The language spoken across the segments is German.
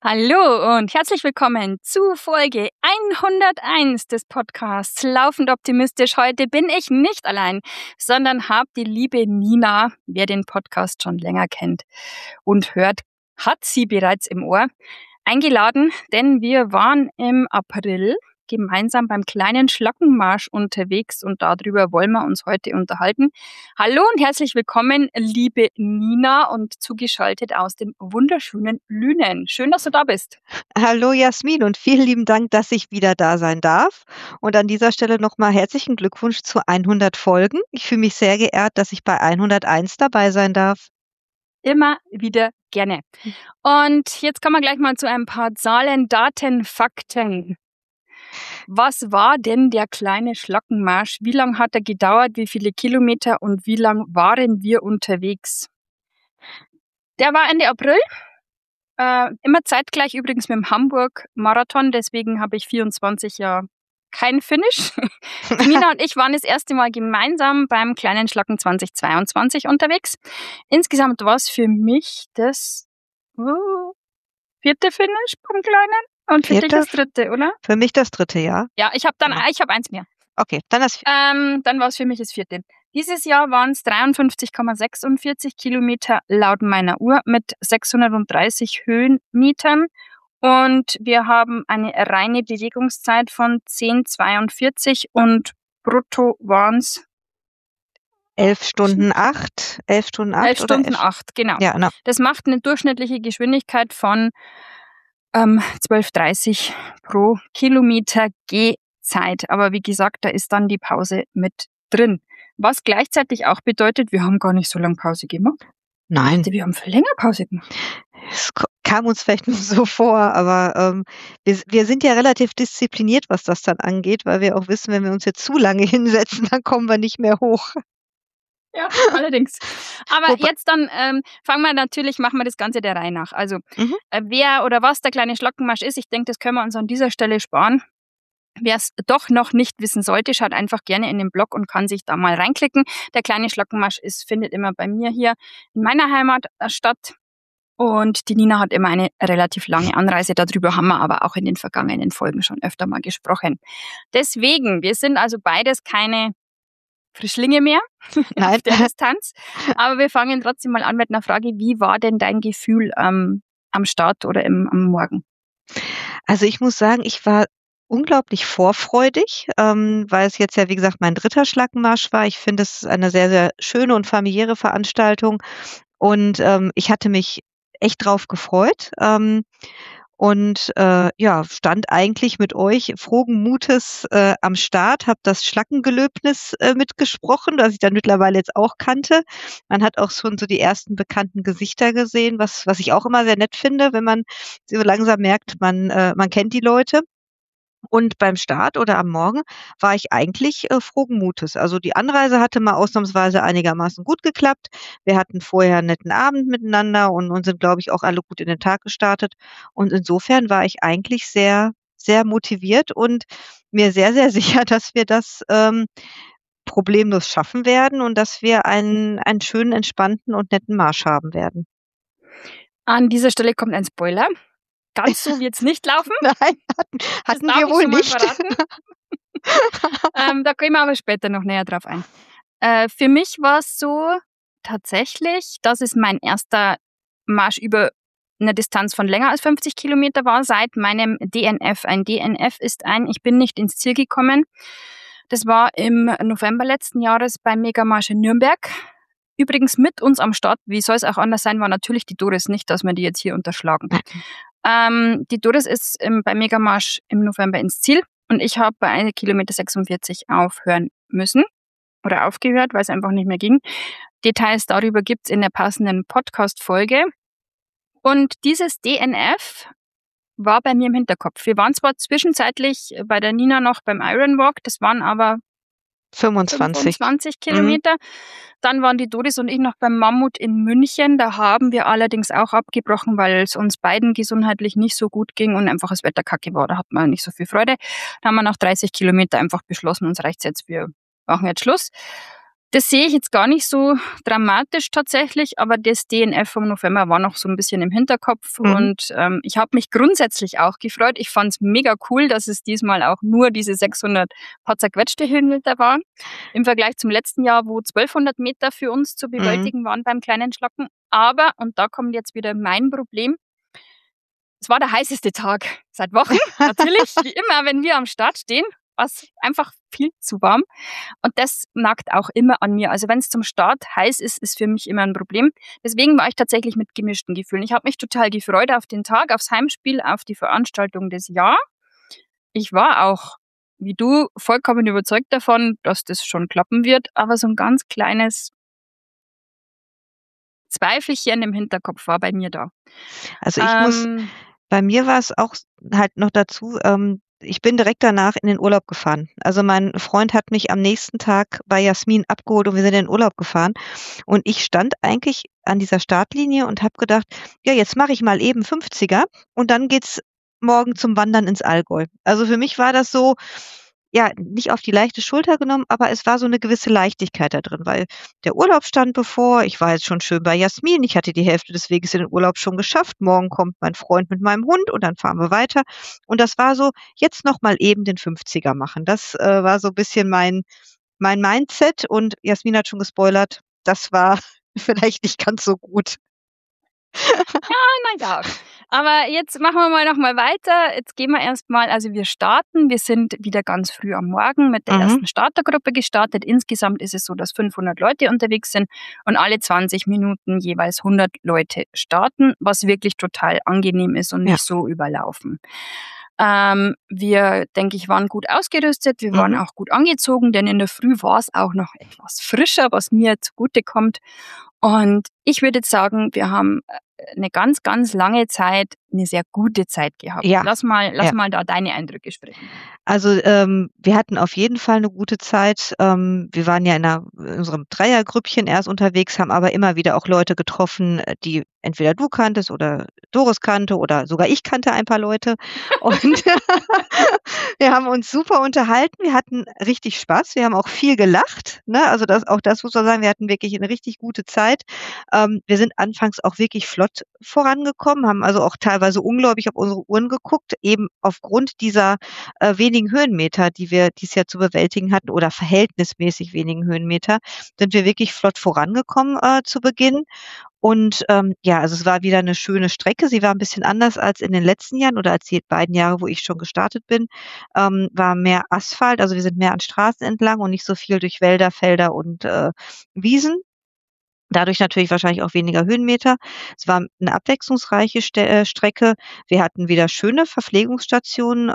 Hallo und herzlich willkommen zu Folge 101 des Podcasts Laufend Optimistisch. Heute bin ich nicht allein, sondern habe die liebe Nina, wer den Podcast schon länger kennt und hört, hat sie bereits im Ohr, eingeladen, denn wir waren im April gemeinsam beim kleinen Schlackenmarsch unterwegs und darüber wollen wir uns heute unterhalten. Hallo und herzlich willkommen, liebe Nina und zugeschaltet aus dem wunderschönen Lünen. Schön, dass du da bist. Hallo Jasmin und vielen lieben Dank, dass ich wieder da sein darf. Und an dieser Stelle nochmal herzlichen Glückwunsch zu 100 Folgen. Ich fühle mich sehr geehrt, dass ich bei 101 dabei sein darf. Immer wieder gerne. Und jetzt kommen wir gleich mal zu ein paar Zahlen, Daten, Fakten. Was war denn der kleine Schlackenmarsch? Wie lange hat er gedauert? Wie viele Kilometer und wie lang waren wir unterwegs? Der war Ende April. Immer zeitgleich übrigens mit dem Hamburg-Marathon, deswegen habe ich 24 ja kein Finish. Die Nina und ich waren das erste Mal gemeinsam beim kleinen Schlacken 2022 unterwegs. Insgesamt war es für mich das vierte Finish beim Kleinen und für dich das dritte, oder? Für mich das dritte, ja. Ja, ich habe eins mehr. Okay, dann das Dann war es für mich das vierte. Dieses Jahr waren es 53,46 Kilometer laut meiner Uhr mit 630 Höhenmetern. Und wir haben eine reine Bewegungszeit von 10,42 und brutto waren es 11 Stunden 8. 11 Stunden 8 11 Stunden 8, genau. Ja, genau. Das macht eine durchschnittliche Geschwindigkeit von 12,30 pro Kilometer Gehzeit. Aber wie gesagt, da ist dann die Pause mit drin. Was gleichzeitig auch bedeutet, wir haben gar nicht so lange Pause gemacht. Nein. Wir haben viel länger Pause gemacht. Es kam uns vielleicht nur so vor, aber wir sind ja relativ diszipliniert, was das dann angeht, weil wir auch wissen, wenn wir uns jetzt zu lange hinsetzen, dann kommen wir nicht mehr hoch. Ja, allerdings. Aber jetzt dann machen wir das Ganze der Reihe nach. Also wer oder was der kleine Schlackenmarsch ist, ich denke, das können wir uns an dieser Stelle sparen. Wer es doch noch nicht wissen sollte, schaut einfach gerne in den Blog und kann sich da mal reinklicken. Der kleine Schlackenmarsch findet immer bei mir hier in meiner Heimat statt. Und die Nina hat immer eine relativ lange Anreise. Darüber haben wir aber auch in den vergangenen Folgen schon öfter mal gesprochen. Deswegen, wir sind also beides keine Frischlinge mehr auf der Distanz. Aber wir fangen trotzdem mal an mit einer Frage. Wie war denn dein Gefühl am Start oder am Morgen? Also ich muss sagen, ich war unglaublich vorfreudig, weil es jetzt ja, wie gesagt, mein dritter Schlackenmarsch war. Ich finde, es ist eine sehr, sehr schöne und familiäre Veranstaltung. Und ich hatte mich echt drauf gefreut. Stand eigentlich mit euch frohen Mutes am Start, habe das Schlackengelöbnis mitgesprochen, das ich dann mittlerweile jetzt auch kannte. Man hat auch schon so die ersten bekannten Gesichter gesehen, was ich auch immer sehr nett finde, wenn man so langsam merkt, man kennt die Leute. Und beim Start oder am Morgen war ich eigentlich frohen Mutes. Also die Anreise hatte mal ausnahmsweise einigermaßen gut geklappt. Wir hatten vorher 'n netten Abend miteinander und sind, glaube ich, auch alle gut in den Tag gestartet. Und insofern war ich eigentlich sehr, sehr motiviert und mir sehr, sehr sicher, dass wir das problemlos schaffen werden und dass wir einen schönen, entspannten und netten Marsch haben werden. An dieser Stelle kommt ein Spoiler. Ganz so wird's nicht laufen. Nein, hatten wir wohl nicht. Da gehen wir aber später noch näher drauf ein. Für mich war es so tatsächlich, dass es mein erster Marsch über eine Distanz von länger als 50 Kilometer war seit meinem DNF. Ein DNF ist ich bin nicht ins Ziel gekommen. Das war im November letzten Jahres beim Megamarsch in Nürnberg. Übrigens mit uns am Start, wie soll es auch anders sein, war natürlich die Doris, nicht, dass wir die jetzt hier unterschlagen. Die Doris ist beim Megamarsch im November ins Ziel und ich habe bei 1 Kilometer 46 aufhören müssen oder aufgehört, weil es einfach nicht mehr ging. Details darüber gibt's in der passenden Podcast-Folge. Und dieses DNF war bei mir im Hinterkopf. Wir waren zwar zwischenzeitlich bei der Nina noch beim Ironwalk, das waren aber 25 Kilometer. Dann waren die Doris und ich noch beim Mammut in München. Da haben wir allerdings auch abgebrochen, weil es uns beiden gesundheitlich nicht so gut ging und einfach das Wetter kacke war. Da hat man nicht so viel Freude. Da haben wir nach 30 Kilometer einfach beschlossen, uns reicht's jetzt, wir machen jetzt Schluss. Das sehe ich jetzt gar nicht so dramatisch tatsächlich, aber das DNF vom November war noch so ein bisschen im Hinterkopf und ich habe mich grundsätzlich auch gefreut. Ich fand es mega cool, dass es diesmal auch nur diese 600 paar zerquetschte Höhenmeter waren, im Vergleich zum letzten Jahr, wo 1200 Meter für uns zu bewältigen waren beim kleinen Schlacken. Aber, und da kommt jetzt wieder mein Problem, es war der heißeste Tag seit Wochen. Natürlich, wie immer, wenn wir am Start stehen, war es einfach viel zu warm. Und das nagt auch immer an mir. Also wenn es zum Start heiß ist, ist für mich immer ein Problem. Deswegen war ich tatsächlich mit gemischten Gefühlen. Ich habe mich total gefreut auf den Tag, aufs Heimspiel, auf die Veranstaltung des Jahres. Ich war auch, wie du, vollkommen überzeugt davon, dass das schon klappen wird. Aber so ein ganz kleines Zweifelchen im Hinterkopf war bei mir da. Also bei mir war es auch halt noch dazu, ich bin direkt danach in den Urlaub gefahren. Also mein Freund hat mich am nächsten Tag bei Jasmin abgeholt und wir sind in den Urlaub gefahren. Und ich stand eigentlich an dieser Startlinie und habe gedacht, ja, jetzt mache ich mal eben 50er und dann geht's morgen zum Wandern ins Allgäu. Also für mich war das so, ja, nicht auf die leichte Schulter genommen, aber es war so eine gewisse Leichtigkeit da drin, weil der Urlaub stand bevor. Ich war jetzt schon schön bei Jasmin. Ich hatte die Hälfte des Weges in den Urlaub schon geschafft. Morgen kommt mein Freund mit meinem Hund und dann fahren wir weiter. Und das war so, jetzt noch mal eben den 50er machen. Das, war so ein bisschen mein Mindset und Jasmin hat schon gespoilert, das war vielleicht nicht ganz so gut. Na ja, aber jetzt machen wir noch mal weiter. Jetzt gehen wir erst mal, also wir starten. Wir sind wieder ganz früh am Morgen mit der ersten Startergruppe gestartet. Insgesamt ist es so, dass 500 Leute unterwegs sind und alle 20 Minuten jeweils 100 Leute starten, was wirklich total angenehm ist und nicht so überlaufen. Wir, denke ich, waren gut ausgerüstet. Wir waren auch gut angezogen, denn in der Früh war es auch noch etwas frischer, was mir zugutekommt. Und ich würde jetzt sagen, wir haben eine ganz, ganz lange Zeit eine sehr gute Zeit gehabt. Ja. Lass mal Ja. da deine Eindrücke sprechen. Also, wir hatten auf jeden Fall eine gute Zeit. Wir waren ja in unserem Dreiergrüppchen erst unterwegs, haben aber immer wieder auch Leute getroffen, die entweder du kanntest oder Doris kannte oder sogar ich kannte ein paar Leute. Und wir haben uns super unterhalten. Wir hatten richtig Spaß. Wir haben auch viel gelacht, ne? Also, das muss man sagen, wir hatten wirklich eine richtig gute Zeit. Wir sind anfangs auch wirklich flott vorangekommen, haben also auch teilweise ungläubig auf unsere Uhren geguckt, eben aufgrund dieser, wenigen Höhenmeter, die wir dieses Jahr zu bewältigen hatten oder verhältnismäßig wenigen Höhenmeter, sind wir wirklich flott vorangekommen, zu Beginn. Und, ja, also es war wieder eine schöne Strecke. Sie war ein bisschen anders als in den letzten Jahren oder als die beiden Jahre, wo ich schon gestartet bin. War mehr Asphalt, also wir sind mehr an Straßen entlang und nicht so viel durch Wälder, Felder und, Wiesen. Dadurch natürlich wahrscheinlich auch weniger Höhenmeter. Es war eine abwechslungsreiche Strecke. Wir hatten wieder schöne Verpflegungsstationen,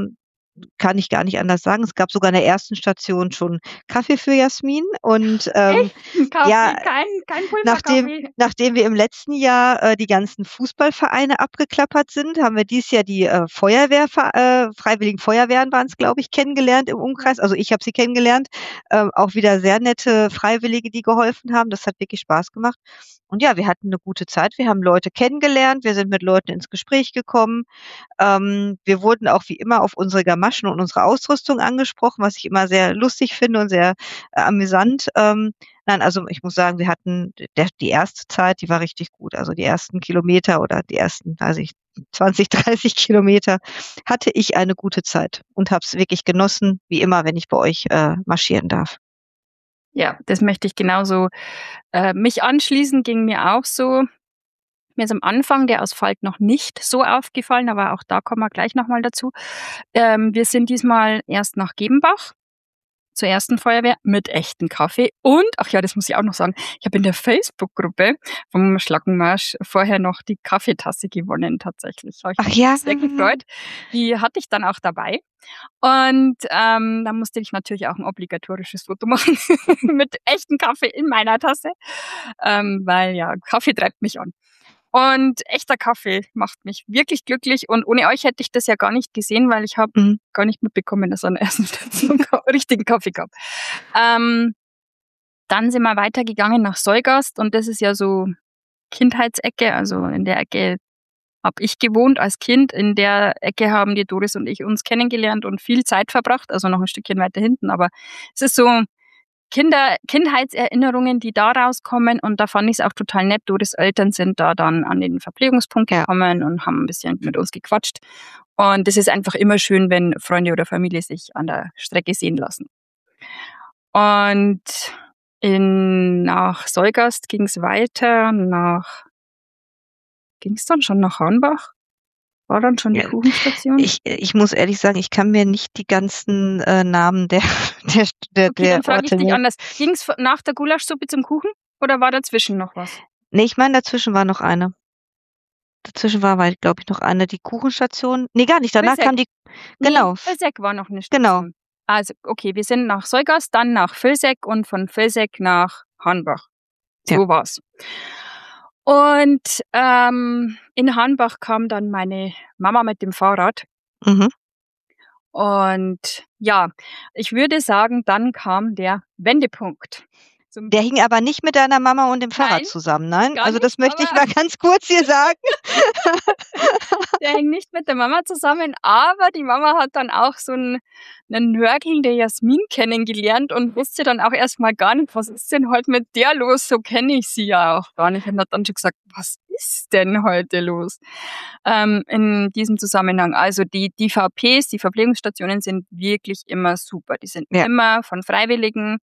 kann ich gar nicht anders sagen. Es gab sogar in der ersten Station schon Kaffee für Jasmin und, Echt? 'N Kaffee, ja, kein nachdem Pulverkaffee? nachdem wir im letzten Jahr, die ganzen Fußballvereine abgeklappert sind, haben wir dieses Jahr die, Freiwilligen Feuerwehren waren's, glaube ich, kennengelernt im Umkreis. Also, ich habe sie kennengelernt. Auch wieder sehr nette Freiwillige, die geholfen haben. Das hat wirklich Spaß gemacht. Und ja, wir hatten 'ne gute Zeit. Wir haben Leute kennengelernt. Wir sind mit Leuten ins Gespräch gekommen. Wir wurden auch wie immer auf unsere Gamaschen und unsere Ausrüstung angesprochen, was ich immer sehr lustig finde und sehr, amüsant. Nein, also ich muss sagen, wir hatten die erste Zeit, die war richtig gut. Also die ersten Kilometer oder die ersten, weiß ich, 20, 30 Kilometer hatte ich eine gute Zeit und habe es wirklich genossen, wie immer, wenn ich bei euch, marschieren darf. Ja, das möchte ich genauso, mich anschließen, ging mir auch so. Mir ist am Anfang der Asphalt noch nicht so aufgefallen, aber auch da kommen wir gleich noch mal dazu. Wir sind diesmal erst nach Gebenbach zur ersten Feuerwehr mit echtem Kaffee und, ach ja, das muss ich auch noch sagen, ich habe in der Facebook-Gruppe vom Schlackenmarsch vorher noch die Kaffeetasse gewonnen tatsächlich. Habe ich Ach mich ja? sehr gefreut. Die hatte ich dann auch dabei und, da musste ich natürlich auch ein obligatorisches Foto machen mit echtem Kaffee in meiner Tasse, weil ja, Kaffee treibt mich an. Und echter Kaffee macht mich wirklich glücklich und ohne euch hätte ich das ja gar nicht gesehen, weil ich habe Mhm. gar nicht mitbekommen, dass es an der ersten Station richtigen Kaffee gab. Dann sind wir weitergegangen nach Solgast und das ist ja so Kindheitsecke, also in der Ecke habe ich gewohnt als Kind. In der Ecke haben die Doris und ich uns kennengelernt und viel Zeit verbracht, also noch ein Stückchen weiter hinten, aber es ist so Kindheitserinnerungen, die da rauskommen. Und da fand ich es auch total nett. Doris Eltern sind da dann an den Verpflegungspunkt gekommen und haben ein bisschen mit uns gequatscht. Und es ist einfach immer schön, wenn Freunde oder Familie sich an der Strecke sehen lassen. Und nach Seugast ging es weiter ging es dann schon nach Hornbach? War dann schon die Kuchenstation? Ich muss ehrlich sagen, ich kann mir nicht die ganzen Namen der dann frage ich Orte dich anders. Ging es nach der Gulaschsuppe zum Kuchen oder war dazwischen noch was? Nee, ich meine, dazwischen war noch eine. Dazwischen war, glaube ich, noch eine, die Kuchenstation. Nee, gar nicht. Danach kam die. Genau. Nee, Vilseck war noch eine Station. Genau. Also, okay, wir sind nach Seugast, dann nach Vilseck und von Vilseck nach Hornbach. So war's. Und in Hornbach kam dann meine Mama mit dem Fahrrad. Mhm. Und ja, ich würde sagen, dann kam der Wendepunkt. Der hing aber nicht mit deiner Mama und dem Fahrrad zusammen, nein? Also das möchte ich mal ganz kurz hier sagen. Der hing nicht mit der Mama zusammen, aber die Mama hat dann auch so einen Nörgel der Jasmin kennengelernt und wusste dann auch erstmal gar nicht, was ist denn heute mit der los? So kenne ich sie ja auch gar nicht und hat dann schon gesagt, was ist denn heute los? In diesem Zusammenhang. Also die VPs, die Verpflegungsstationen sind wirklich immer super. Die sind immer von Freiwilligen,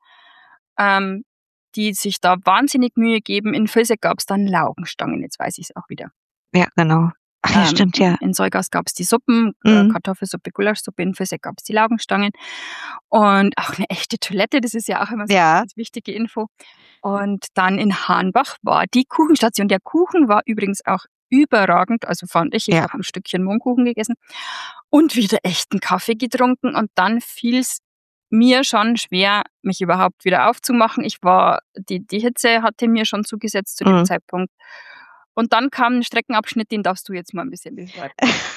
die sich da wahnsinnig Mühe geben. In Vilseck gab es dann Laugenstangen, jetzt weiß ich es auch wieder. Ja, genau. Ach ja, stimmt, ja. In Seugast gab es die Suppen, Kartoffelsuppe, Gulaschsuppe, in Vilseck gab es die Laugenstangen und auch eine echte Toilette, das ist ja auch immer so eine ganz wichtige Info. Und dann in Hornbach war die Kuchenstation. Der Kuchen war übrigens auch überragend, also fand ich. Ich habe ein Stückchen Mohnkuchen gegessen und wieder echten Kaffee getrunken und dann fiel es mir schon schwer, mich überhaupt wieder aufzumachen. Die Hitze hatte mir schon zugesetzt zu dem Zeitpunkt. Und dann kam ein Streckenabschnitt, den darfst du jetzt mal ein bisschen beschreiben.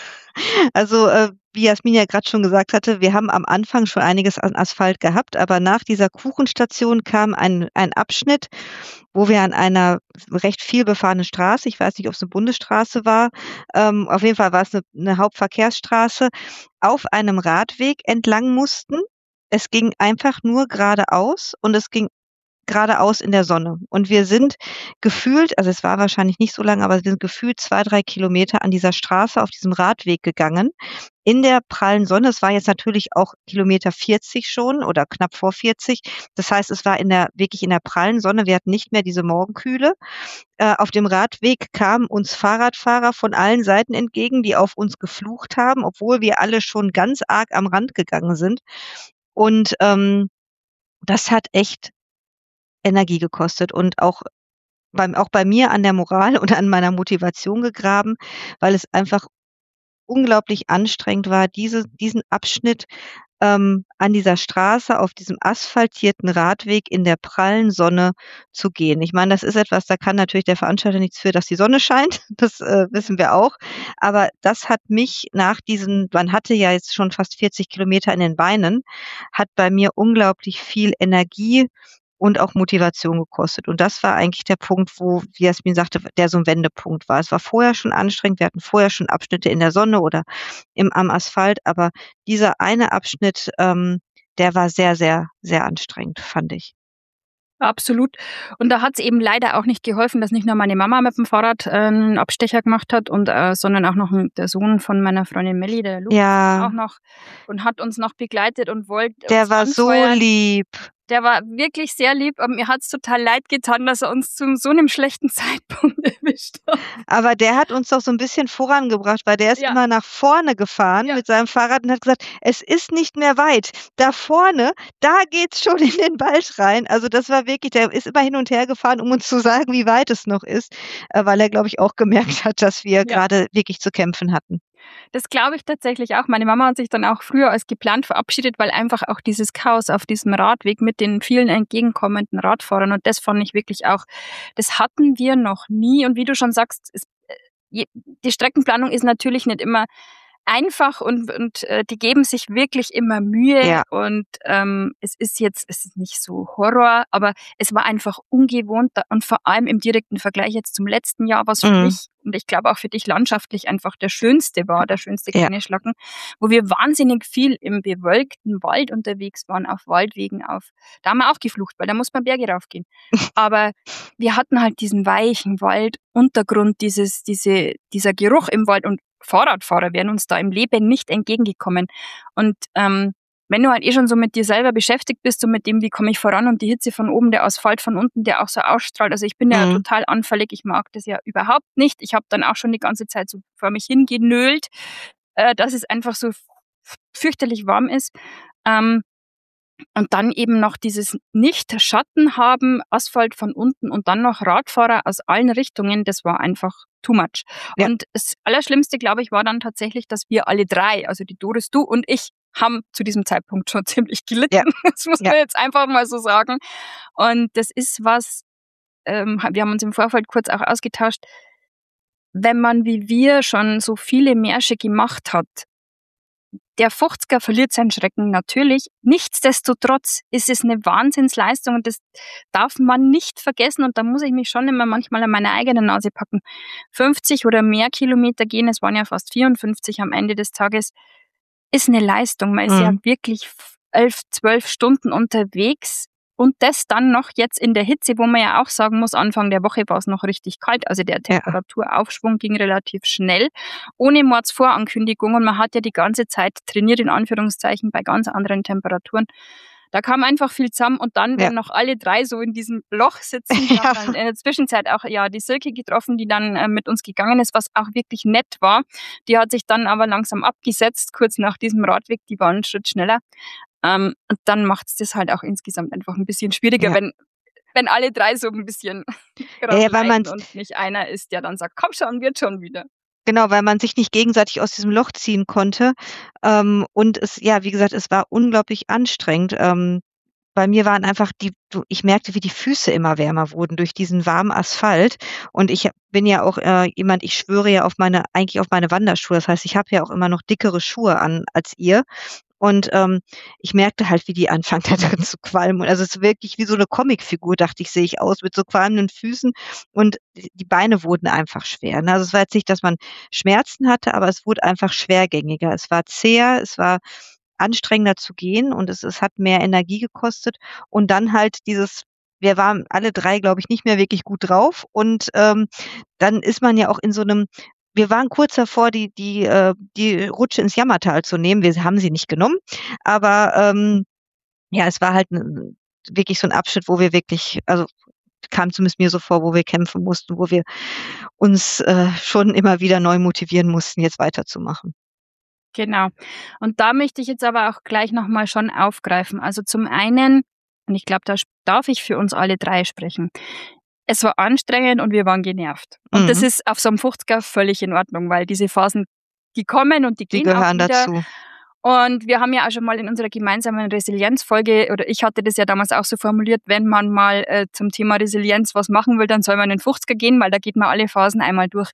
Also, wie Jasmin ja gerade schon gesagt hatte, wir haben am Anfang schon einiges an Asphalt gehabt, aber nach dieser Kuchenstation kam ein Abschnitt, wo wir an einer recht viel befahrenen Straße, ich weiß nicht, ob es eine Bundesstraße war, auf jeden Fall war es eine Hauptverkehrsstraße, auf einem Radweg entlang mussten. Es ging einfach nur geradeaus und es ging geradeaus in der Sonne. Und wir sind gefühlt, also es war wahrscheinlich nicht so lang, aber wir sind gefühlt 2-3 Kilometer an dieser Straße auf diesem Radweg gegangen. In der prallen Sonne. Es war jetzt natürlich auch Kilometer 40 schon oder knapp vor 40. Das heißt, es war wirklich in der prallen Sonne. Wir hatten nicht mehr diese Morgenkühle. Auf dem Radweg kamen uns Fahrradfahrer von allen Seiten entgegen, die auf uns geflucht haben, obwohl wir alle schon ganz arg am Rand gegangen sind. Und das hat echt Energie gekostet und auch bei mir an der Moral und an meiner Motivation gegraben, weil es einfach unglaublich anstrengend war, diesen Abschnitt an dieser Straße auf diesem asphaltierten Radweg in der prallen Sonne zu gehen. Ich meine, das ist etwas, da kann natürlich der Veranstalter nichts für, dass die Sonne scheint, das wissen wir auch. Aber das hat mich man hatte ja jetzt schon fast 40 Kilometer in den Beinen, hat bei mir unglaublich viel Energie und auch Motivation gekostet. Und das war eigentlich der Punkt, wo, wie Jasmin sagte, der so ein Wendepunkt war. Es war vorher schon anstrengend, wir hatten vorher schon Abschnitte in der Sonne oder am Asphalt, aber dieser eine Abschnitt, der war sehr, sehr, sehr anstrengend, fand ich. Absolut. Und da hat es eben leider auch nicht geholfen, dass nicht nur meine Mama mit dem Fahrrad einen Abstecher gemacht hat, sondern auch noch der Sohn von meiner Freundin Melli, der Lukas, auch noch und hat uns noch begleitet und wollte. Der war so lieb. Der war wirklich sehr lieb, aber mir hat es total leid getan, dass er uns zu so einem schlechten Zeitpunkt erwischt hat. Aber der hat uns doch so ein bisschen vorangebracht, weil der ist immer nach vorne gefahren mit seinem Fahrrad und hat gesagt, es ist nicht mehr weit. Da vorne, da geht's schon in den Wald rein. Also das war wirklich, der ist immer hin und her gefahren, um uns zu sagen, wie weit es noch ist, weil er, glaube ich, auch gemerkt hat, dass wir gerade wirklich zu kämpfen hatten. Das glaube ich tatsächlich auch. Meine Mama hat sich dann auch früher als geplant verabschiedet, weil einfach auch dieses Chaos auf diesem Radweg mit den vielen entgegenkommenden Radfahrern, und das fand ich wirklich auch, das hatten wir noch nie. Und wie du schon sagst, die Streckenplanung ist natürlich nicht immer einfach und die geben sich wirklich immer Mühe Ja. und es ist nicht so Horror, aber es war einfach ungewohnt und vor allem im direkten Vergleich jetzt zum letzten Jahr, was für mich und ich glaube auch für dich landschaftlich einfach der schönste Ja. kleine Schlacken, wo wir wahnsinnig viel im bewölkten Wald unterwegs waren, auf Waldwegen, da haben wir auch geflucht, weil da muss man Berge raufgehen. Aber wir hatten halt diesen weichen Walduntergrund, dieser Geruch im Wald und Fahrradfahrer wären uns da im Leben nicht entgegengekommen. Und wenn du halt schon so mit dir selber beschäftigt bist und mit dem, wie komme ich voran und die Hitze von oben, der Asphalt von unten, der auch so ausstrahlt. Also ich bin ja total anfällig, ich mag das ja überhaupt nicht. Ich habe dann auch schon die ganze Zeit so vor mich hingenölt, dass es einfach so fürchterlich warm ist. Und dann eben noch dieses Nicht-Schatten haben, Asphalt von unten und dann noch Radfahrer aus allen Richtungen, das war einfach too much. Ja. Und das Allerschlimmste, glaube ich, war dann tatsächlich, dass wir alle drei, also die Doris, du und ich, haben zu diesem Zeitpunkt schon ziemlich gelitten. Ja. Das muss man jetzt einfach mal so sagen. Und das ist was, wir haben uns im Vorfeld kurz auch ausgetauscht, wenn man wie wir schon so viele Märsche gemacht hat, der 50er verliert seinen Schrecken natürlich. Nichtsdestotrotz ist es eine Wahnsinnsleistung und das darf man nicht vergessen und da muss ich mich schon immer manchmal an meine eigene Nase packen. 50 oder mehr Kilometer gehen, es waren ja fast 54 am Ende des Tages, ist eine Leistung. Man ist ja wirklich 11, 12 Stunden unterwegs und das dann noch jetzt in der Hitze, wo man ja auch sagen muss, Anfang der Woche war es noch richtig kalt, also der Temperaturaufschwung ging relativ schnell, ohne Mordsvorankündigung und man hat ja die ganze Zeit trainiert, in Anführungszeichen, bei ganz anderen Temperaturen. Da kam einfach viel zusammen und dann, wenn noch alle drei so in diesem Loch sitzen, wir haben dann in der Zwischenzeit auch die Silke getroffen, die dann mit uns gegangen ist, was auch wirklich nett war. Die hat sich dann aber langsam abgesetzt, kurz nach diesem Radweg, die war einen Schritt schneller. Und dann macht es das halt auch insgesamt einfach ein bisschen schwieriger, wenn alle drei so ein bisschen leiden und nicht einer ist, der dann sagt, komm schon, wird schon wieder. Genau, weil man sich nicht gegenseitig aus diesem Loch ziehen konnte. Und wie gesagt, es war unglaublich anstrengend. Bei mir waren einfach ich merkte, wie die Füße immer wärmer wurden durch diesen warmen Asphalt. Und ich bin ja auch ich schwöre ja eigentlich auf meine Wanderschuhe. Das heißt, ich habe ja auch immer noch dickere Schuhe an als ihr. Und ich merkte halt, wie die anfangen, da drin zu qualmen. Also es ist wirklich wie so eine Comicfigur, dachte ich, sehe ich aus, mit so qualmenden Füßen. Und die Beine wurden einfach schwer. Ne? Also es war jetzt nicht, dass man Schmerzen hatte, aber es wurde einfach schwergängiger. Es war zäher, es war anstrengender zu gehen und es hat mehr Energie gekostet. Und dann halt wir waren alle drei, glaube ich, nicht mehr wirklich gut drauf. Und dann ist man ja auch in so einem wir waren kurz davor, die Rutsche ins Jammertal zu nehmen. Wir haben sie nicht genommen, aber es war halt wirklich so ein Abschnitt, wo wir wirklich, also kam zumindest mir so vor, wo wir kämpfen mussten, wo wir uns schon immer wieder neu motivieren mussten, jetzt weiterzumachen. Genau. Und da möchte ich jetzt aber auch gleich nochmal schon aufgreifen. Also zum einen, und ich glaube, da darf ich für uns alle drei sprechen, es war anstrengend und wir waren genervt. Und das ist auf so einem 50er völlig in Ordnung, weil diese Phasen, die kommen und die gehen auch wieder. Dazu. Und wir haben ja auch schon mal in unserer gemeinsamen Resilienzfolge, oder ich hatte das ja damals auch so formuliert, wenn man mal zum Thema Resilienz was machen will, dann soll man in den 50er gehen, weil da geht man alle Phasen einmal durch.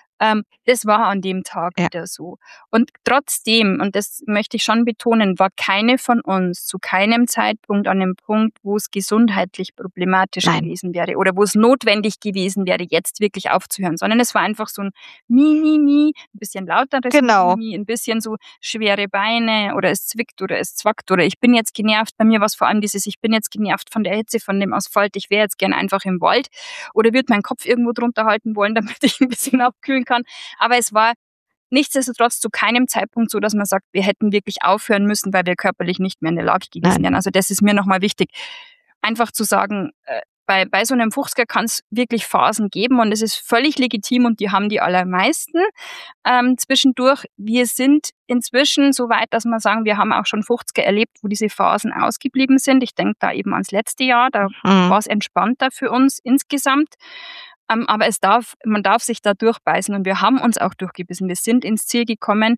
Das war an dem Tag wieder so. Und trotzdem, und das möchte ich schon betonen, war keine von uns zu keinem Zeitpunkt an dem Punkt, wo es gesundheitlich problematisch gewesen wäre oder wo es notwendig gewesen wäre, jetzt wirklich aufzuhören, sondern es war einfach so ein ein bisschen lauteres ein bisschen so schwere Beine oder es zwickt oder es zwackt oder ich bin jetzt genervt. Bei mir war es vor allem ich bin jetzt genervt von der Hitze, von dem Asphalt, ich wäre jetzt gern einfach im Wald oder würde meinen Kopf irgendwo drunter halten wollen, damit ich ein bisschen abkühlen kann. Aber es war nichtsdestotrotz zu keinem Zeitpunkt so, dass man sagt, wir hätten wirklich aufhören müssen, weil wir körperlich nicht mehr in der Lage gewesen wären. Also das ist mir nochmal wichtig, einfach zu sagen, bei so einem 50er kann es wirklich Phasen geben und es ist völlig legitim und die haben die allermeisten zwischendurch. Wir sind inzwischen so weit, dass wir sagen, wir haben auch schon 50er erlebt, wo diese Phasen ausgeblieben sind. Ich denke da eben ans letzte Jahr, da war es entspannter für uns insgesamt. Aber man darf sich da durchbeißen und wir haben uns auch durchgebissen. Wir sind ins Ziel gekommen,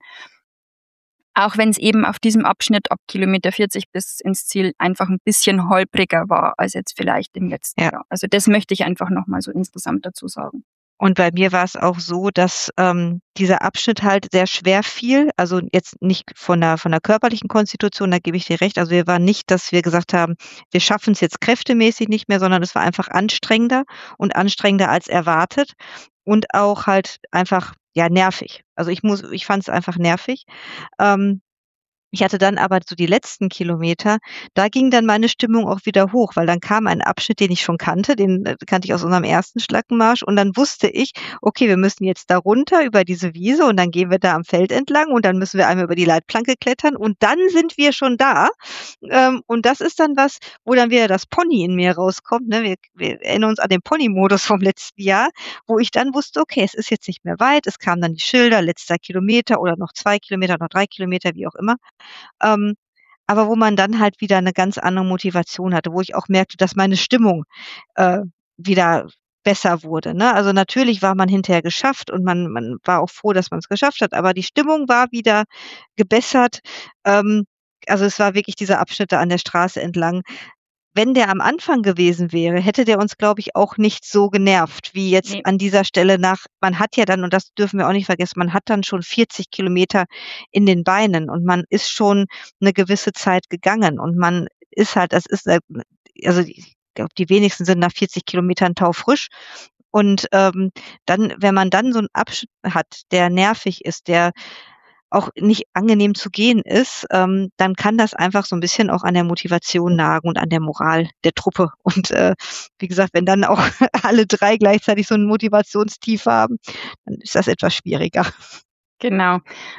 auch wenn es eben auf diesem Abschnitt ab Kilometer 40 bis ins Ziel einfach ein bisschen holpriger war als jetzt vielleicht im letzten Jahr. Also das möchte ich einfach nochmal so insgesamt dazu sagen. Und bei mir war es auch so, dass dieser Abschnitt halt sehr schwer fiel. Also jetzt nicht von der körperlichen Konstitution, da gebe ich dir recht. Also wir waren nicht, dass wir gesagt haben, wir schaffen es jetzt kräftemäßig nicht mehr, sondern es war einfach anstrengender und anstrengender als erwartet und auch halt einfach ja nervig. Also ich fand es einfach nervig. Ähm, Ich hatte dann aber so die letzten Kilometer, da ging dann meine Stimmung auch wieder hoch, weil dann kam ein Abschnitt, den ich schon kannte, den kannte ich aus unserem ersten Schlackenmarsch und dann wusste ich: „Okay, wir müssen jetzt da runter über diese Wiese und dann gehen wir da am Feld entlang und dann müssen wir einmal über die Leitplanke klettern und dann sind wir schon da." Und das ist dann was, wo dann wieder das Pony in mir rauskommt, ne? Wir erinnern uns an den Pony-Modus vom letzten Jahr, wo ich dann wusste: „Okay, es ist jetzt nicht mehr weit." Es kamen dann die Schilder, letzter Kilometer oder noch 2 Kilometer, noch 3 Kilometer, wie auch immer. Ähm, aber wo man dann halt wieder 'ne ganz andere Motivation hatte, wo ich auch merkte, dass meine Stimmung, äh, wieder besser wurde, ne? Also, natürlich war man hinterher geschafft und man war auch froh, dass man's geschafft hat, aber die Stimmung war wieder gebessert. Ähm, also, es war wirklich dieser Abschnitt da an der Straße entlang. Wenn der am Anfang gewesen wäre, hätte der uns, glaube ich, auch nicht so genervt wie jetzt Ne, an dieser Stelle man hat ja dann, und das dürfen wir auch nicht vergessen, man hat dann schon 40 Kilometer in den Beinen und man ist schon 'ne gewisse Zeit gegangen und man ist halt das ist, also, ich glaube, die wenigsten sind nach 40 Kilometern taufrisch und, dann wenn man dann so 'n Abschnitt hat, der nervig ist, der auch nicht angenehm zu gehen ist, dann kann das einfach so 'n bisschen auch an der Motivation nagen und an der Moral der Truppe. Und, wie gesagt, wenn dann auch alle 3 gleichzeitig so 'n Motivationstief haben, dann ist das etwas schwieriger. genau.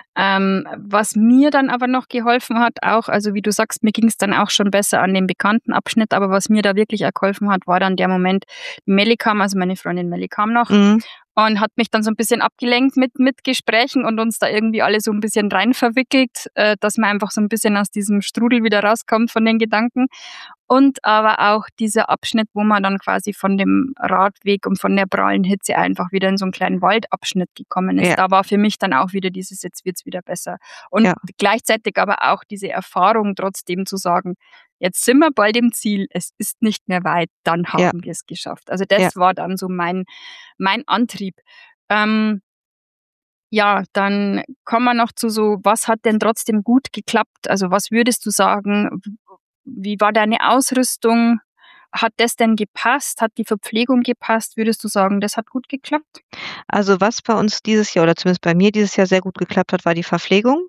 Was mir dann aber noch geholfen hat auch, also wie du sagst, mir ging's dann auch schon besser an dem bekannten Abschnitt, aber was mir da wirklich auch geholfen hat, war dann der Moment, Melli kam, also meine Freundin Melli kam noch Mhm. und hat mich dann so 'n bisschen abgelenkt mit Gesprächen und uns da irgendwie alle so 'n bisschen rein verwickelt, dass man einfach so 'n bisschen aus diesem Strudel wieder rauskommt von den Gedanken. Und aber auch dieser Abschnitt, wo man dann quasi von dem Radweg und von der prallen Hitze einfach wieder in so 'n kleinen Waldabschnitt gekommen ist. Ja, Da war für mich dann auch wieder dieses: „Jetzt wird's wieder besser." Und ja, gleichzeitig aber auch diese Erfahrung trotzdem zu sagen: „Jetzt sind wir bald im Ziel, es ist nicht mehr weit, dann ja, haben wir's geschafft." Also, ja. das war dann so mein Antrieb. Ähm, ja, dann kommen wir noch zu so, was hat denn trotzdem gut geklappt? Also, was würdest du sagen, wie war deine Ausrüstung? Hat das denn gepasst? Hat die Verpflegung gepasst? Würdest du sagen, das hat gut geklappt? Also, was bei uns dieses Jahr oder zumindest bei mir dieses Jahr sehr gut geklappt hat, war die Verpflegung.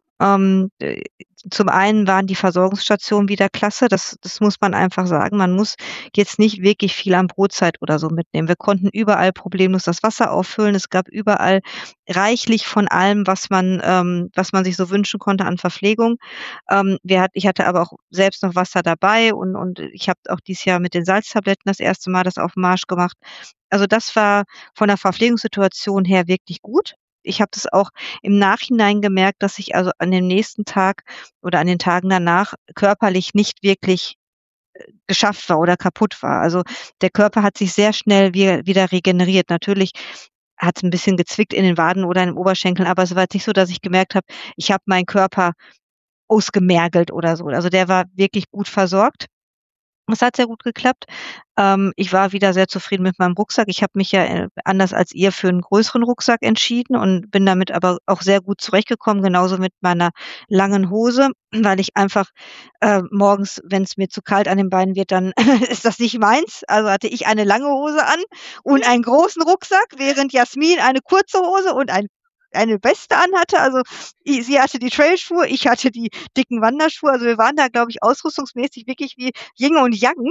Zum einen waren die Versorgungsstationen wieder klasse, das muss man einfach sagen. Man muss jetzt nicht wirklich viel an Brotzeit oder so mitnehmen. Wir konnten überall problemlos das Wasser auffüllen. Es gab überall reichlich von allem, was man sich so wünschen konnte an Verpflegung. Ich hatte aber auch selbst noch Wasser dabei und ich habe auch dieses Jahr mit den Salztabletten das erste Mal das auf 'n Marsch gemacht. Also, das war von der Verpflegungssituation her wirklich gut. Ich habe das auch im Nachhinein gemerkt, dass ich also an dem nächsten Tag oder an den Tagen danach körperlich nicht wirklich geschafft war oder kaputt war. Also, der Körper hat sich sehr schnell wieder regeneriert. Natürlich hat's 'n bisschen gezwickt in den Waden oder in den Oberschenkeln, aber es war jetzt nicht so, dass ich gemerkt habe, ich habe meinen Körper ausgemergelt oder so. Also, der war wirklich gut versorgt. Es hat sehr gut geklappt. Ich war wieder sehr zufrieden mit meinem Rucksack. Ich habe mich ja, anders als ihr für 'n größeren Rucksack entschieden und bin damit aber auch sehr gut zurechtgekommen, genauso mit meiner langen Hose, weil ich einfach, morgens, wenn's mir zu kalt an den Beinen wird, dann ist das nicht meins. Also, hatte ich eine lange Hose an und einen großen Rucksack, während Jasmin eine kurze Hose und eine Weste anhatte. Also, sie hatte die Trailschuhe, ich hatte die dicken Wanderschuhe. Also, wir waren da, glaube ich, ausrüstungsmäßig wirklich wie Yin und Yang.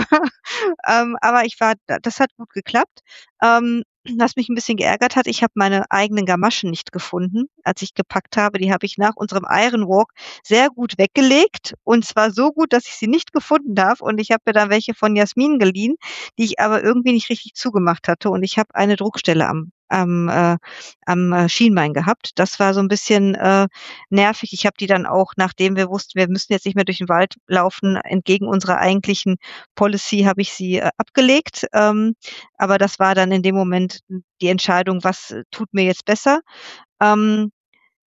Aber das hat gut geklappt. Was mich 'n bisschen geärgert hat, ich habe meine eigenen Gamaschen nicht gefunden, als ich gepackt habe. Die habe ich nach unserem Iron Walk sehr gut weggelegt und zwar so gut, dass ich sie nicht gefunden habe und ich habe mir dann welche von Jasmin geliehen, die ich aber irgendwie nicht richtig zugemacht hatte und ich habe eine Druckstelle am Schienbein gehabt. Das war so 'n bisschen, nervig. Ich habe die dann auch, nachdem wir wussten, wir müssen jetzt nicht mehr durch den Wald laufen, entgegen unserer eigentlichen Policy habe ich sie, abgelegt. Aber das war dann in dem Moment die Entscheidung, was tut mir jetzt besser. Ähm,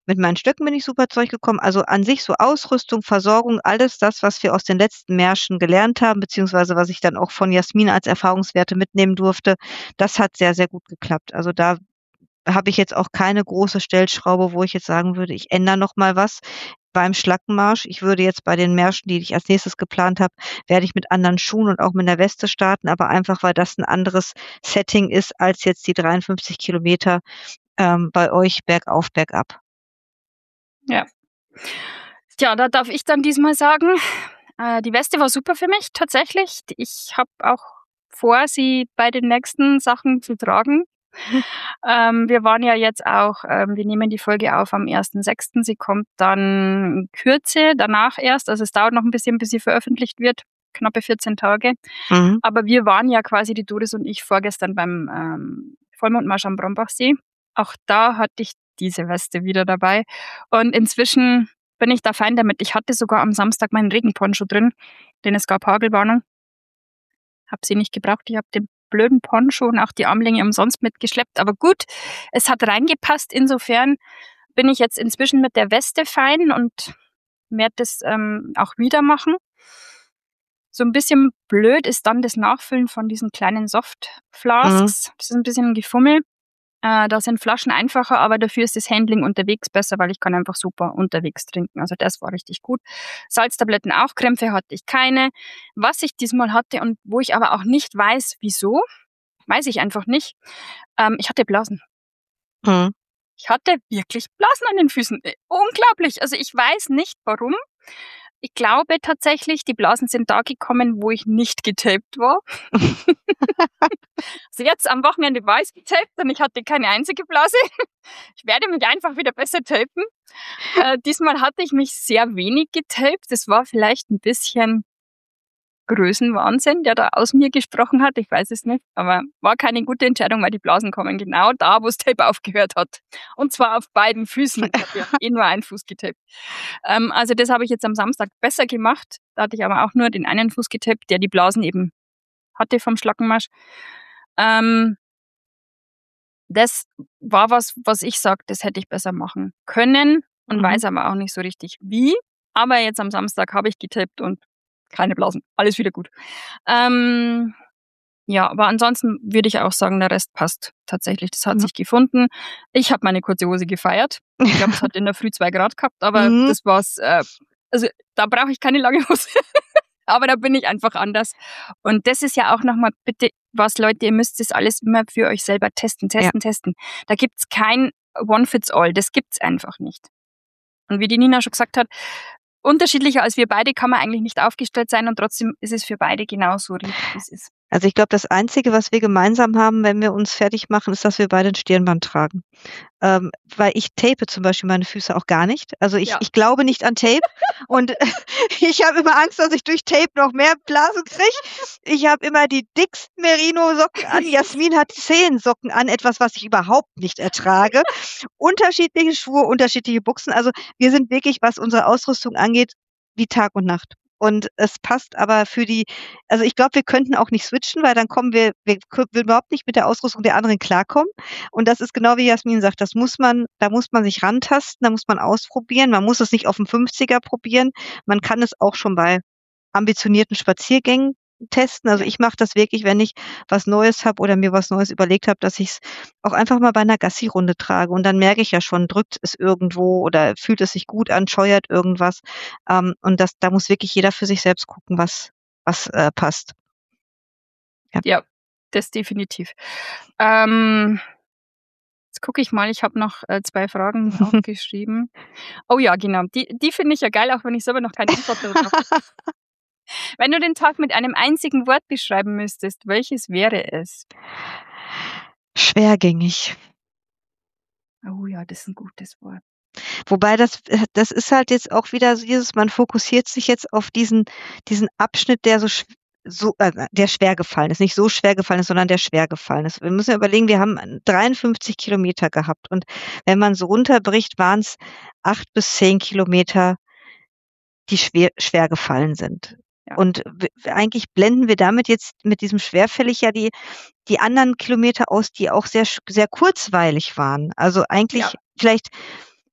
Mit meinen Stöcken bin ich super zurechtgekommen. Also an sich so Ausrüstung, Versorgung, alles das, was wir aus den letzten Märschen gelernt haben, beziehungsweise was ich dann auch von Jasmin als Erfahrungswerte mitnehmen durfte, das hat sehr, sehr gut geklappt. Also da habe ich jetzt auch keine große Stellschraube, wo ich jetzt sagen würde, ich ändere noch mal was beim Schlackenmarsch. Ich würde jetzt bei den Märschen, die ich als nächstes geplant habe, werde ich mit anderen Schuhen und auch mit der Weste starten, aber einfach, weil das ein anderes Setting ist als jetzt die 53 Kilometer bei euch bergauf, bergab. Ja. Ja, da darf ich dann diesmal sagen, die Weste war super für mich tatsächlich. Ich habe auch vor, sie bei den nächsten Sachen zu tragen. Wir waren ja jetzt auch, wir nehmen die Folge auf am 1.6. Sie kommt dann in Kürze danach erst. Also es dauert noch ein bisschen, bis sie veröffentlicht wird. Knappe 14 Tage. Mhm. Aber wir waren ja quasi, die Doris und ich, vorgestern beim Vollmondmarsch am Brombachsee. Auch da hatte ich diese Weste wieder dabei. Und inzwischen bin ich da fein damit. Ich hatte sogar am Samstag meinen Regenponcho drin, denn es gab Hagelwarnung. Habe sie nicht gebraucht. Ich habe den blöden Poncho und auch die Armlänge umsonst mitgeschleppt. Aber gut, es hat reingepasst. Insofern bin ich jetzt inzwischen mit der Weste fein und werde das auch wieder machen. So ein bisschen blöd ist dann das Nachfüllen von diesen kleinen Soft-Flasks. Das ist ein bisschen ein Gefummel. Da sind Flaschen einfacher, aber dafür ist das Handling unterwegs besser, weil ich kann einfach super unterwegs trinken. Also das war richtig gut. Salztabletten auch, Krämpfe hatte ich keine. Was ich diesmal hatte und wo ich aber auch nicht weiß, wieso, weiß ich einfach nicht. Ich hatte Blasen. Mhm. Ich hatte wirklich Blasen an den Füßen. Unglaublich. Also ich weiß nicht warum. Ich glaube tatsächlich, die Blasen sind da gekommen, wo ich nicht getaped war. Also jetzt am Wochenende war ich getaped und ich hatte keine einzige Blase. Ich werde mich einfach wieder besser tapen. Diesmal hatte ich mich sehr wenig getaped. Das war vielleicht ein bisschen Größenwahnsinn, der da aus mir gesprochen hat. Ich weiß es nicht, aber war keine gute Entscheidung, weil die Blasen kommen genau da, wo das Tape aufgehört hat. Und zwar auf beiden Füßen. Ich habe ja nur einen Fuß getaped. Also das habe ich jetzt am Samstag besser gemacht. Da hatte ich aber auch nur den einen Fuß getaped, der die Blasen eben hatte vom Schlackenmarsch. Das war was ich sage, das hätte ich besser machen können und weiß aber auch nicht so richtig wie. Aber jetzt am Samstag habe ich getaped und keine Blasen. Alles wieder gut. Ja, aber ansonsten würde ich auch sagen, der Rest passt tatsächlich. Das hat sich gefunden. Ich habe meine kurze Hose gefeiert. Ich glaube, es hat in der Früh 2 Grad gehabt, aber das war's. Also da brauche ich keine lange Hose. Aber da bin ich einfach anders. Und das ist ja auch nochmal bitte was, Leute, ihr müsst das alles immer für euch selber testen. Da gibt's kein One-Fits-All. Das gibt's einfach nicht. Und wie die Nina schon gesagt hat, unterschiedlicher als wir beide kann man eigentlich nicht aufgestellt sein und trotzdem ist es für beide genauso richtig, wie es ist. Also ich glaube, das Einzige, was wir gemeinsam haben, wenn wir uns fertig machen, ist, dass wir beide ein Stirnband tragen. Weil ich tape zum Beispiel meine Füße auch gar nicht. Also ich glaube nicht an Tape und ich habe immer Angst, dass ich durch Tape noch mehr Blasen kriege. Ich habe immer die dicksten Merino-Socken an. Jasmin hat Zehensocken an, etwas, was ich überhaupt nicht ertrage. Unterschiedliche Schuhe, unterschiedliche Buchsen. Also wir sind wirklich, was unsere Ausrüstung angeht, wie Tag und Nacht. Und es passt aber also ich glaube, wir könnten auch nicht switchen, weil dann wir würden überhaupt nicht mit der Ausrüstung der anderen klarkommen. Und das ist genau wie Jasmin sagt, da muss man sich rantasten, da muss man ausprobieren. Man muss es nicht auf dem 50er probieren. Man kann es auch schon bei ambitionierten Spaziergängen testen. Also ich mache das wirklich, wenn ich was Neues habe oder mir was Neues überlegt habe, dass ich es auch einfach mal bei einer Gassi-Runde trage. Und dann merke ich ja schon, drückt es irgendwo oder fühlt es sich gut an, scheuert irgendwas. Und da muss wirklich jeder für sich selbst gucken, was passt. Ja, das definitiv. Jetzt gucke ich mal, ich habe noch 2 Fragen aufgeschrieben. Oh ja, genau. Die finde ich ja geil, auch wenn ich selber noch keine Antwort darauf habe. Wenn du den Tag mit einem einzigen Wort beschreiben müsstest, welches wäre es? Schwergängig. Oh ja, das ist ein gutes Wort. Wobei das ist halt jetzt auch wieder man fokussiert sich jetzt auf diesen Abschnitt, der der schwer gefallen ist. Nicht so schwer gefallen ist, sondern der schwer gefallen ist. Wir müssen ja überlegen, wir haben 53 Kilometer gehabt und wenn man so runterbricht, waren es 8 bis 10 Kilometer, die schwer gefallen sind. Ja. Und eigentlich blenden wir damit jetzt mit diesem schwerfällig ja die anderen Kilometer aus, die auch sehr, sehr kurzweilig waren. Also eigentlich vielleicht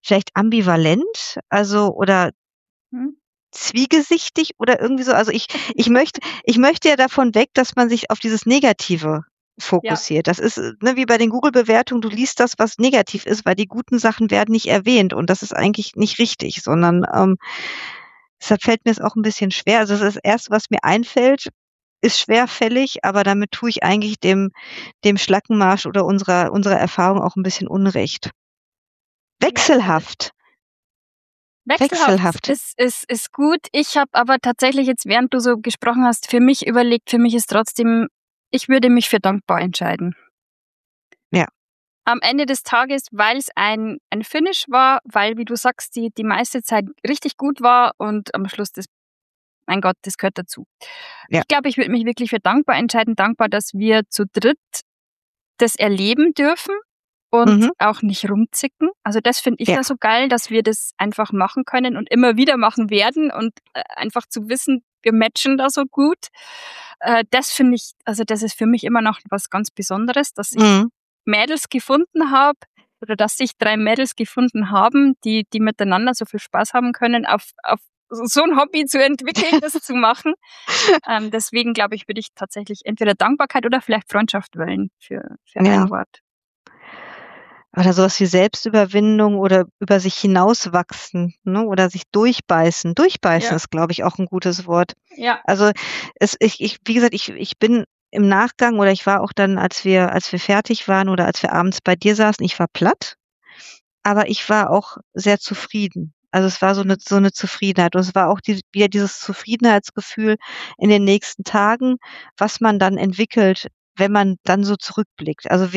vielleicht ambivalent, also oder Hm? zwiegesichtig oder irgendwie so. Also ich möchte ja davon weg, dass man sich auf dieses Negative Ja. fokussiert. Das ist, ne, wie bei den Google-Bewertungen, du liest das, was negativ ist, weil die guten Sachen werden nicht erwähnt und das ist eigentlich nicht richtig, sondern, deshalb fällt mir es auch 'n bisschen schwer. Also, das Erste, was mir einfällt, ist schwerfällig, aber damit tue ich eigentlich dem Schlackenmarsch oder unserer Erfahrung auch 'n bisschen Unrecht. Ja, Wechselhaft, wechselhaft wechselhaft. ist gut. Ich habe aber tatsächlich jetzt, während du so gesprochen hast, für mich überlegt, für mich ist trotzdem, ich würde mich für dankbar entscheiden. Ja. Am Ende des Tages, weil's ein Finish war, weil, wie du sagst, die meiste Zeit richtig gut war und am Schluss das, mein Gott, das gehört dazu. Ja. Ich glaube, ich würde mich wirklich für dankbar entscheiden, dankbar, dass wir zu dritt das erleben dürfen und Mhm. auch nicht rumzicken. Also, das finde ich Ja. ja so geil, dass wir das einfach machen können und immer wieder machen werden und, einfach zu wissen, wir matchen da so gut. Das finde ich, also, das ist für mich immer noch was ganz Besonderes, dass ich Mhm. Mädels gefunden habe oder dass sich 3 Mädels gefunden haben, die miteinander so viel Spaß haben können, auf so 'n Hobby zu entwickeln, das zu machen. Deswegen glaube ich, würde ich tatsächlich entweder Dankbarkeit oder vielleicht Freundschaft wählen für Ja. ein Wort. Oder so was wie Selbstüberwindung oder über sich hinauswachsen, ne, oder sich durchbeißen. Durchbeißen Ja, ist, glaube ich, auch 'n gutes Wort. ja, Also, ich wie gesagt, ich bin im Nachgang oder ich war auch dann, als wir fertig waren oder als wir abends bei dir saßen, ich war platt, aber ich war auch sehr zufrieden. Also, es war so 'ne Zufriedenheit und es war auch wieder dieses Zufriedenheitsgefühl in den nächsten Tagen, was man dann entwickelt, wenn man dann so zurückblickt. Also,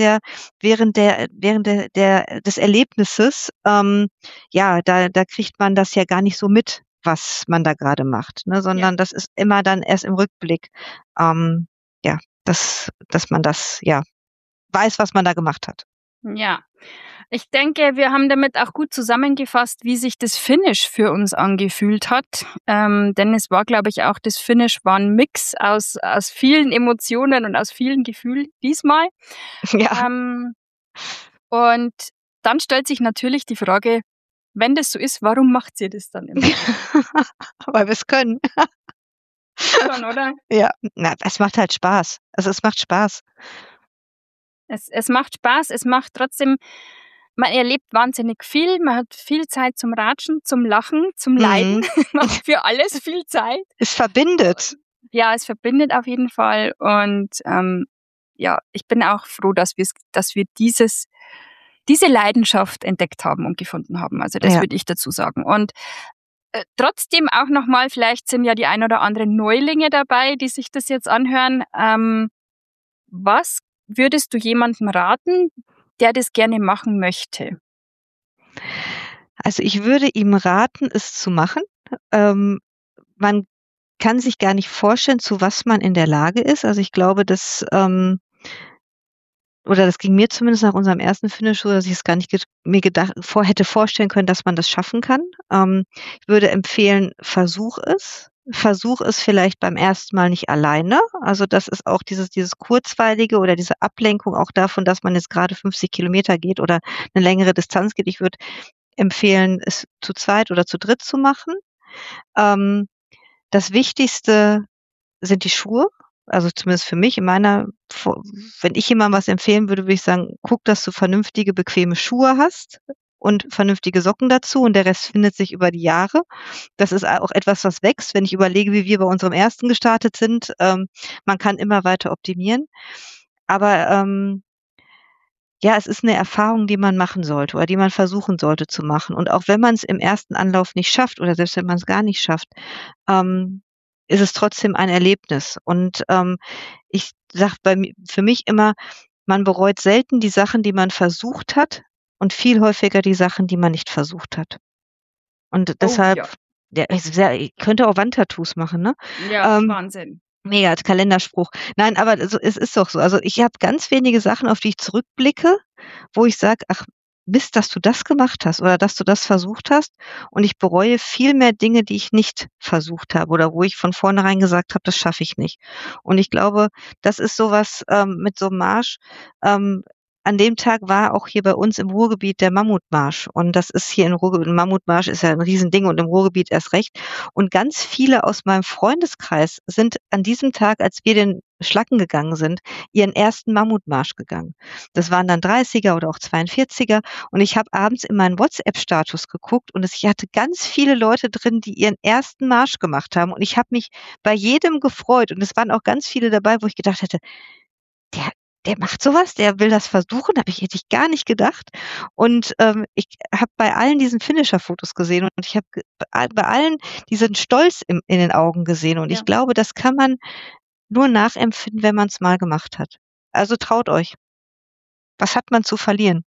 während des Erlebnisses, ja, da kriegt man das ja gar nicht so mit, was man da grade macht, ne, ja, sondern das ist immer dann erst im Rückblick, ähm, ja, dass man das, ja, weiß, was man da gemacht hat. ja. Ich denke, wir haben damit auch gut zusammengefasst, wie sich das Finish für uns angefühlt hat. Denn es war, glaube ich, auch das Finish war 'n Mix aus vielen Emotionen und aus vielen Gefühlen diesmal. Ja. Ähm, und dann stellt sich natürlich die Frage, wenn das so ist, warum macht ihr das dann immer noch? Weil wir's können. Schon, oder? Ja, na, es macht halt Spaß. Also, es macht Spaß. Es macht Spaß, es macht trotzdem, man erlebt wahnsinnig viel, man hat viel Zeit zum Ratschen, zum Lachen, zum Leiden, Mhm. man hat für alles viel Zeit. Es verbindet. Ja, es verbindet auf jeden Fall und, ja, ich bin auch froh, dass wir diese Leidenschaft entdeckt haben und gefunden haben. Also, das Ja. würde ich dazu sagen. Und, trotzdem auch noch mal, vielleicht sind ja die ein oder anderen Neulinge dabei, die sich das jetzt anhören. Was würdest du jemandem raten, der das gerne machen möchte? Also, ich würde ihm raten, es zu machen. Ähm, Man kann sich gar nicht vorstellen, zu was man in der Lage ist. Also, ich glaube, oder das ging mir zumindest nach unserem ersten Finish so, dass ich es gar nicht mir gedacht hätte vorstellen können, dass man das schaffen kann. Ich würde empfehlen, versuch es. Versuch es vielleicht beim ersten Mal nicht alleine. Also, das ist auch dieses Kurzweilige oder diese Ablenkung auch davon, dass man jetzt gerade 50 Kilometer geht oder eine längere Distanz geht. Ich würde empfehlen, es zu zweit oder zu dritt zu machen. Ähm, Das Wichtigste sind die Schuhe. Also, zumindest für mich in meiner vo wenn ich jemandem was empfehlen würde, würde ich sagen: „Guck, dass du vernünftige, bequeme Schuhe hast und vernünftige Socken dazu und der Rest findet sich über die Jahre.“ Das ist auch etwas, was wächst. Wenn ich überlege, wie wir bei unserem ersten gestartet sind, man kann immer weiter optimieren. Aber, ja, es ist 'ne Erfahrung, die man machen sollte oder die man versuchen sollte zu machen. Und auch wenn man's im ersten Anlauf nicht schafft oder selbst wenn man's gar nicht schafft, ähm, ist es trotzdem ein Erlebnis. Und, ich sage für mich immer, man bereut selten die Sachen, die man versucht hat und viel häufiger die Sachen, die man nicht versucht hat. Und Oh deshalb, ja, ja, ich könnte auch Wandtattoos machen, ne? ja, Ähm, Wahnsinn. Mega als Kalenderspruch. Nein, aber so es ist doch so. Also, ich habe ganz wenige Sachen, auf die ich zurückblicke, wo ich sage: „Ach Mist, dass du das gemacht hast oder dass du das versucht hast.“ Und ich bereue viel mehr Dinge, die ich nicht versucht habe oder wo ich von vornherein gesagt habe: „Das schaffe ich nicht.“ Und ich glaube, das ist so was, mit so 'm Marsch, ähm an dem Tag war auch hier bei uns im Ruhrgebiet der Mammutmarsch. Und das ist hier im Ruhrgebiet, ein Mammutmarsch ist ja ein Riesending und im Ruhrgebiet erst recht. Und ganz viele aus meinem Freundeskreis sind an diesem Tag, als wir den Schlacken gegangen sind, ihren ersten Mammutmarsch gegangen. Das waren dann 30er oder auch 42er. Und ich habe abends in meinen WhatsApp-Status geguckt und ich hatte ganz viele Leute drin, die ihren ersten Marsch gemacht haben. Und ich habe mich bei jedem gefreut. Und es waren auch ganz viele dabei, wo ich gedacht hätte, der der macht sowas, der will das versuchen, hätte ich gar nicht gedacht. Und, ich habe bei allen diesen Finisher-Fotos gesehen und ich habe bei allen diesen Stolz in den Augen gesehen. Und Ja. ich glaube, das kann man nur nachempfinden, wenn man es mal gemacht hat. Also, traut euch. Was hat man zu verlieren?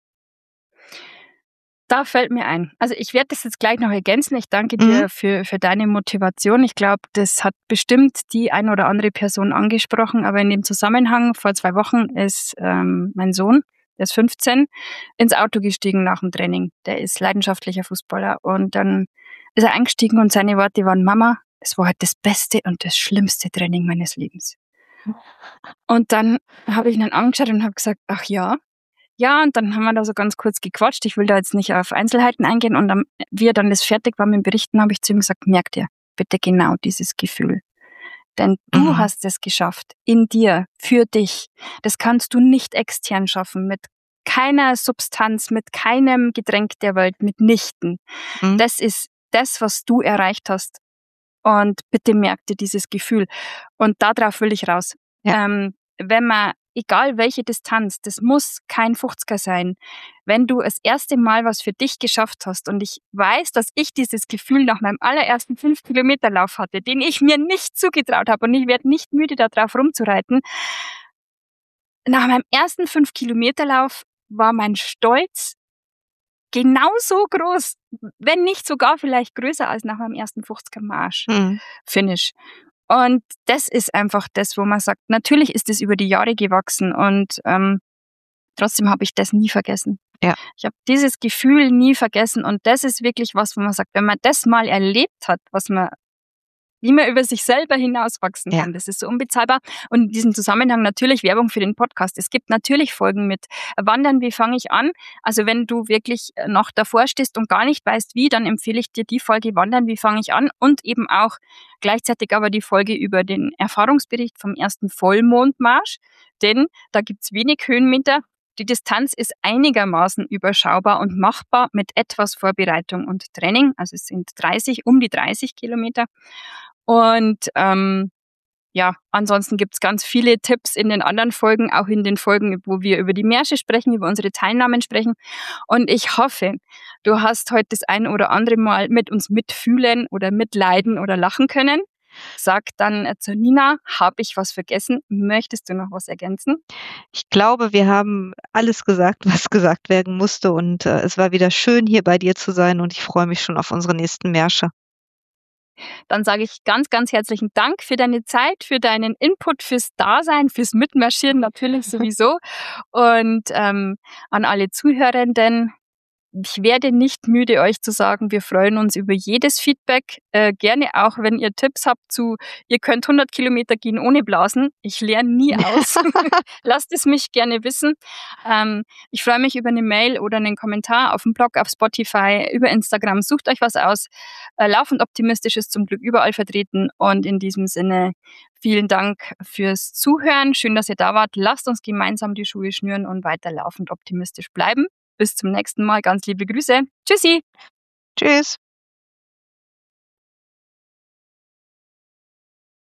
Da fällt mir ein. Also, ich werde das jetzt gleich noch ergänzen. Ich danke Mhm. dir für deine Motivation. Ich glaube, das hat bestimmt die ein oder andere Person angesprochen, aber in dem Zusammenhang vor 2 Wochen ist, mein Sohn, der ist 15, ins Auto gestiegen nach dem Training. Der ist leidenschaftlicher Fußballer und dann ist er eingestiegen und seine Worte waren: „Mama, es war heute das beste und das schlimmste Training meines Lebens.“ Und dann habe ich ihn dann angeschaut und habe gesagt: „Ach ja?“ Ja, und dann haben wir da so ganz kurz gequatscht. Ich will da jetzt nicht auf Einzelheiten eingehen. Und dann, wie er dann das fertig war mit dem Berichten, habe ich zu ihm gesagt, merk dir bitte genau dieses Gefühl. Denn du Mhm. hast es geschafft, in dir, für dich. Das kannst du nicht extern schaffen, mit keiner Substanz, mit keinem Getränk der Welt, mitnichten. Mhm. Das ist das, was du erreicht hast. Und bitte merk dir dieses Gefühl. Und darauf will ich raus. Ja. Wenn man, egal welche Distanz, das muss kein 50er sein, wenn du das erste Mal was für dich geschafft hast und ich weiß, dass ich dieses Gefühl nach meinem allerersten 5-Kilometer-Lauf hatte, den ich mir nicht zugetraut habe und ich werde nicht müde, da drauf rumzureiten. Nach meinem ersten 5-Kilometer-Lauf war mein Stolz genauso groß, wenn nicht sogar vielleicht größer als nach meinem ersten 50er-Marsch. Mhm. Finish. Und das ist einfach das, wo man sagt, natürlich ist es über die Jahre gewachsen und trotzdem habe ich das nie vergessen. Ja. Ich habe dieses Gefühl nie vergessen und das ist wirklich was, wo man sagt, wenn man das mal erlebt hat, wie man über sich selber hinauswachsen Ja. kann. Das ist so unbezahlbar. Und in diesem Zusammenhang natürlich Werbung für den Podcast. Es gibt natürlich Folgen mit Wandern, wie fange ich an? Also wenn du wirklich noch davor stehst und gar nicht weißt, wie, dann empfehle ich dir die Folge Wandern, wie fange ich an? Und eben auch gleichzeitig aber die Folge über den Erfahrungsbericht vom ersten Vollmondmarsch. Denn da gibt's wenig Höhenmeter. Die Distanz ist einigermaßen überschaubar und machbar mit etwas Vorbereitung und Training. Also es sind um die 30 Kilometer. Und ja, ansonsten gibt's ganz viele Tipps in den anderen Folgen, auch in den Folgen, wo wir über die Märsche sprechen, über unsere Teilnahmen sprechen. Und ich hoffe, du hast heute das ein oder andere Mal mit uns mitfühlen oder mitleiden oder lachen können. Sag dann zu Nina, habe ich was vergessen? Möchtest du noch was ergänzen? Ich glaube, wir haben alles gesagt, was gesagt werden musste und, es war wieder schön, hier bei dir zu sein und ich freue mich schon auf unsere nächsten Märsche. Dann sage ich ganz, ganz herzlichen Dank für deine Zeit, für deinen Input, fürs Dasein, fürs Mitmarschieren natürlich sowieso. Und an alle Zuhörenden, ich werde nicht müde, euch zu sagen, wir freuen uns über jedes Feedback. Gerne auch, wenn ihr Tipps habt zu, ihr könnt 100 Kilometer gehen ohne Blasen. Ich lerne nie aus. Lasst es mich gerne wissen. Ich freue mich über eine Mail oder einen Kommentar auf dem Blog, auf Spotify, über Instagram. Sucht euch was aus. Laufend optimistisch ist zum Glück überall vertreten. Und in diesem Sinne, vielen Dank fürs Zuhören. Schön, dass ihr da wart. Lasst uns gemeinsam die Schuhe schnüren und weiter laufend optimistisch bleiben. Bis zum nächsten Mal. Ganz liebe Grüße. Tschüssi. Tschüss.